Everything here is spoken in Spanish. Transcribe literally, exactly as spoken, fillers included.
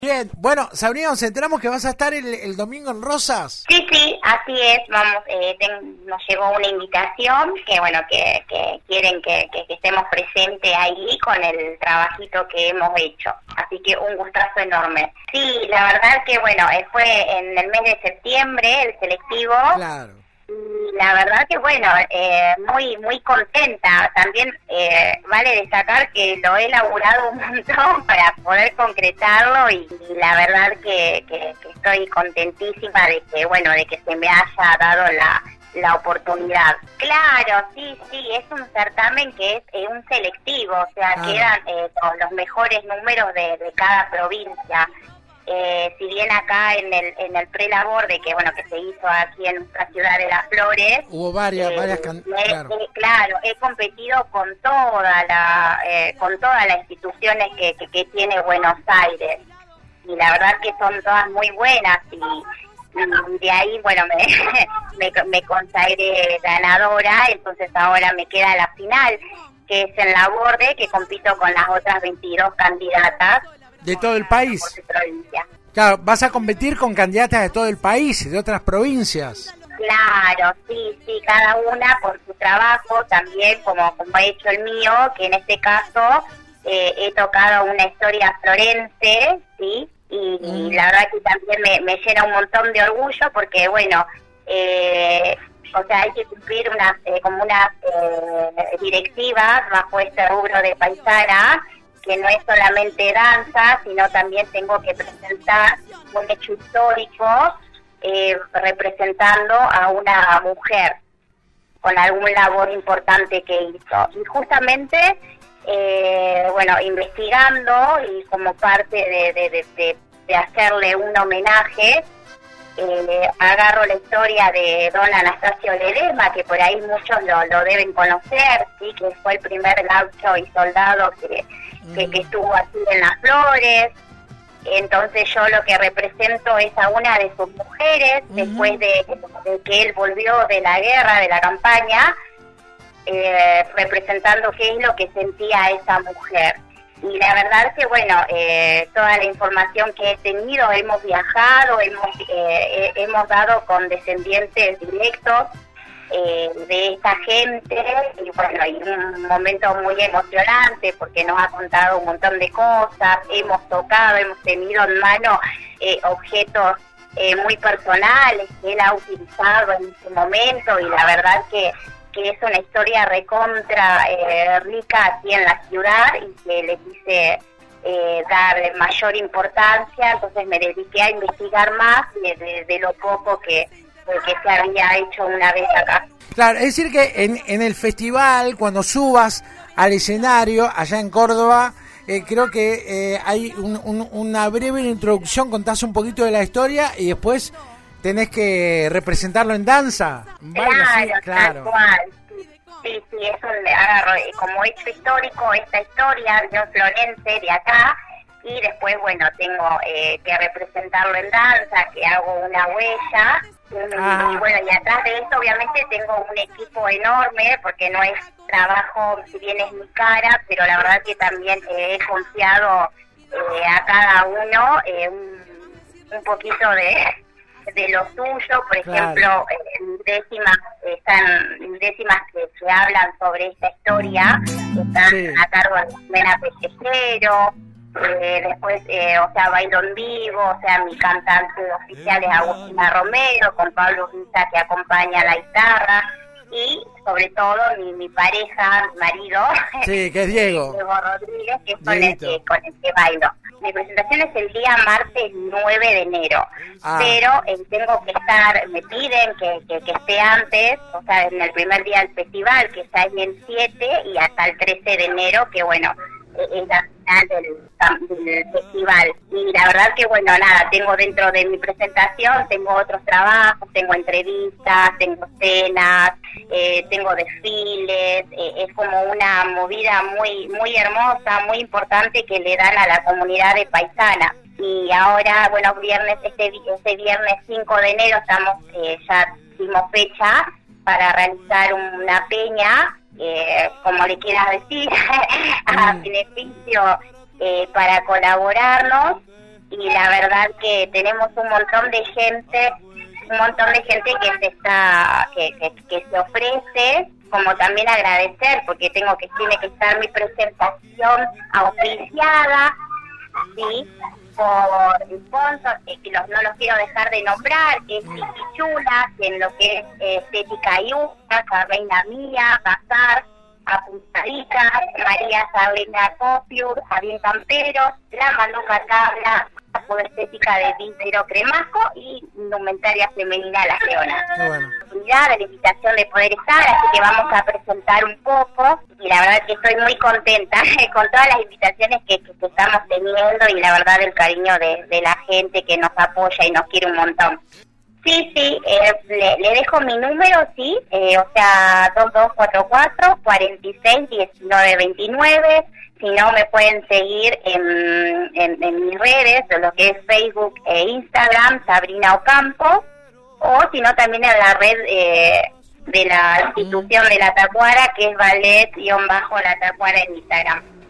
Bien, bueno, Sabrina, nos enteramos que vas a estar el, el domingo en Rosas. Sí, sí, así es, vamos, eh, ten, nos llegó una invitación que, bueno, que, que quieren que, que, que estemos presentes ahí con el trabajito que hemos hecho, así que un gustazo enorme. Sí, la verdad que, bueno, eh, fue en el mes de septiembre el selectivo. Claro. Y la verdad que bueno, eh, muy muy contenta. También eh, vale destacar que lo he elaborado un montón para poder concretarlo y, y la verdad que, que, que estoy contentísima de que bueno de que se me haya dado la, la oportunidad. Claro, sí, sí, es un certamen que es eh, un selectivo, o sea, ah. quedan eh, con los mejores números de, de cada provincia. Eh, si bien acá en el en el prelaborde que bueno que se hizo aquí en nuestra ciudad de Las Flores hubo varias eh, varias can- he, claro. Eh, claro he competido con toda la eh, con todas las instituciones que, que que tiene Buenos Aires y la verdad que son todas muy buenas y, y de ahí bueno me, me me consagré ganadora. Entonces ahora me queda la final, que es en Laborde, que compito con las otras veintidós candidatas de todo el país. Claro, vas a competir con candidatas de todo el país, de otras provincias. Claro, sí, sí, cada una por su trabajo, también como, como he hecho el mío, que en este caso eh, he tocado una historia florense, ¿sí? Y, mm. y la verdad que también me, me llena un montón de orgullo porque, bueno, eh, o sea, hay que cumplir unas, eh, como unas eh, directivas bajo este rubro de paisana, que no es solamente danza, sino también tengo que presentar un hecho histórico eh, representando a una mujer con algún labor importante que hizo. Y justamente, eh, bueno, investigando y como parte de, de, de, de, de hacerle un homenaje, eh, agarro la historia de don Anastasio Ledesma, que por ahí muchos lo, lo deben conocer, sí, que fue el primer gaucho y soldado que Que, que estuvo aquí en Las Flores. Entonces yo lo que represento es a una de sus mujeres, uh-huh. después de, de que él volvió de la guerra, de la campaña, eh, representando qué es lo que sentía esa mujer. Y la verdad que bueno, eh, toda la información que he tenido, hemos viajado, hemos, eh, hemos dado con descendientes directos Eh, de esta gente y bueno, y un momento muy emocionante porque nos ha contado un montón de cosas, hemos tocado, hemos tenido en mano eh, objetos eh, muy personales que él ha utilizado en ese momento y la verdad que, que es una historia recontra eh, rica aquí en la ciudad y que le quise eh, dar mayor importancia. Entonces me dediqué a investigar más de, de, de lo poco que que se había hecho una vez acá. Claro, es decir que en, en el festival, cuando subas al escenario, allá en Córdoba, eh, creo que eh, hay un, un, una breve introducción, contás un poquito de la historia y después tenés que representarlo en danza. Claro, así, claro. Tal cual. Sí, sí, eso le agarro como hecho histórico esta historia de un florense de acá. Y después, bueno, tengo eh, que representarlo en danza, que hago una huella. Ah. Y bueno, y atrás de eso obviamente tengo un equipo enorme, porque no es trabajo, si bien es mi cara, pero la verdad que también eh, he confiado eh, a cada uno eh, un, un poquito de, de lo suyo. Por ejemplo, claro. en décimas, están décimas que, que hablan sobre esta historia, están sí. a cargo de Jimena Pellejero. Eh, después, eh, o sea, bailo en vivo, o sea, mi cantante oficial es Agustina Romero, con Pablo Guisa que acompaña la guitarra, y sobre todo mi, mi pareja, mi marido, sí, que es Diego, Diego Rodríguez, que es con el que, con el que bailo. Mi presentación es el día martes nueve de enero, ah. pero eh, tengo que estar, me piden que, que, que esté antes, o sea, en el primer día del festival, que está en el siete, y hasta el trece de enero, que bueno, es la final del, del festival. Y la verdad que bueno, nada, tengo dentro de mi presentación, tengo otros trabajos, tengo entrevistas, tengo cenas, eh, tengo desfiles, eh, es como una movida muy muy hermosa, muy importante que le dan a la comunidad de paisana. Y ahora, bueno, viernes este, este viernes cinco de enero estamos, eh, ya dimos fecha para realizar una peña, eh, como le quieras decir, a beneficio eh, para colaborarnos y la verdad que tenemos un montón de gente, un montón de gente que se está, que, que, que se ofrece, como también agradecer, porque tengo que, tiene que estar mi presentación auspiciada, ¿sí? Por sponsors, que los, no los quiero dejar de nombrar, que es Chiqui Chula, que en lo que es eh, Estética y Usa, Reina Mía, Bazar, Apuntaditas, María Sabrina Copiur, Javier Campero, La Maluca Tabla, por estética de Tintero Cremasco y indumentaria femenina La Leona. Bueno. De la invitación de poder estar, así que vamos a presentar un poco y la verdad que estoy muy contenta con todas las invitaciones que, que, que estamos teniendo y la verdad el cariño de, de la gente que nos apoya y nos quiere un montón. Sí, sí, eh, le, le dejo mi número, sí, eh, o sea, dos dos cuatro cuatro, cuatro seis, uno nueve dos nueve. Si no, me pueden seguir en, en, en mis redes, lo que es Facebook e Instagram, Sabrina Ocampo, o si no, también en la red eh, de la institución de La Tacuara, que es ballet-la Tacuara en Instagram.